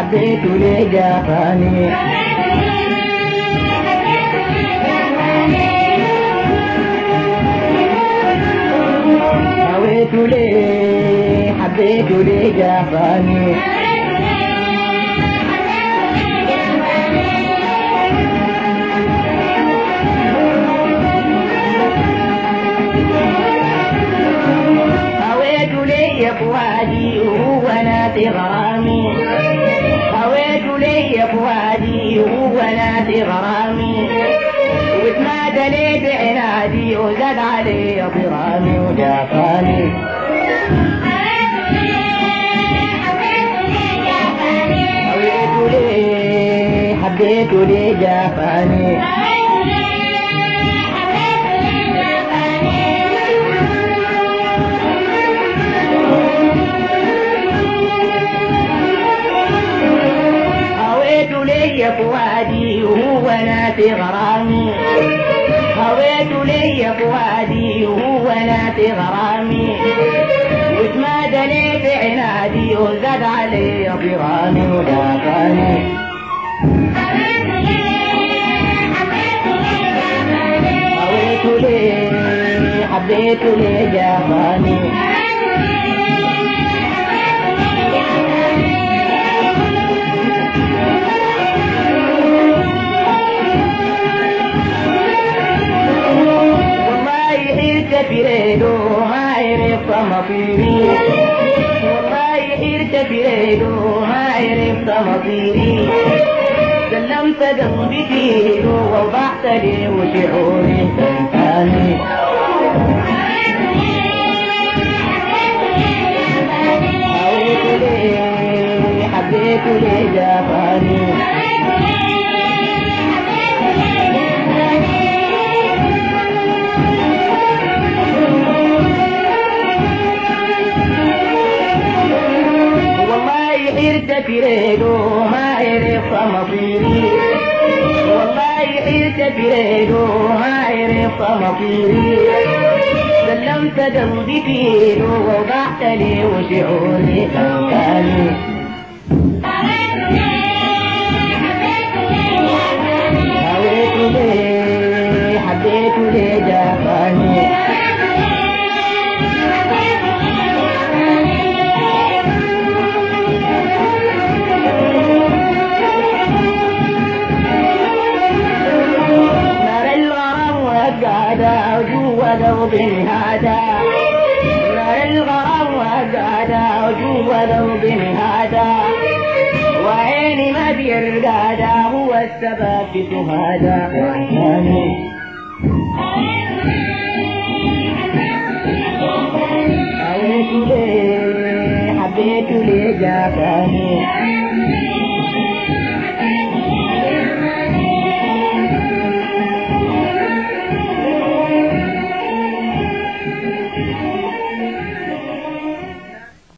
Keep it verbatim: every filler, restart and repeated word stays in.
حبيت لي جافاني هويت لي حبيت لي جافاني هويت لي فؤادي وهو ناسي غرامي هويت لي فؤادي وهو ناسي غرامي واتنادى لي بعنادي وزاد علي ضرامي وجافاني هويت لي حبيت لي جافاني لي فؤادي وهو ناسي غرامي هويت لي فؤادي وهو ناسي غرامي واتمادى لي في عنادي وزاد علي ضرامي وجافاني هويت لي حبيت لي جافاني فريدو ما عرفت مصيري والله حيرت فريدو ما عرفت مصيري سلمت قلبي فيه ووضحت لي وشعوري تنساني هويت لي حبيت لي جافاني فريدو ما عرفت مصيري والله حيرت فريدو ما عرفت مصيري سلمت قلبي فيه ووضحت لي وشعوري تنساني هويت لي حبيت لي جافاني جوا ذوبي هذا نار الغرام وقادا جوا ذوبي هذا وعيني ما بيرقادا هو السبب في هذا وعشاني هويت لي حبيت لي جافاني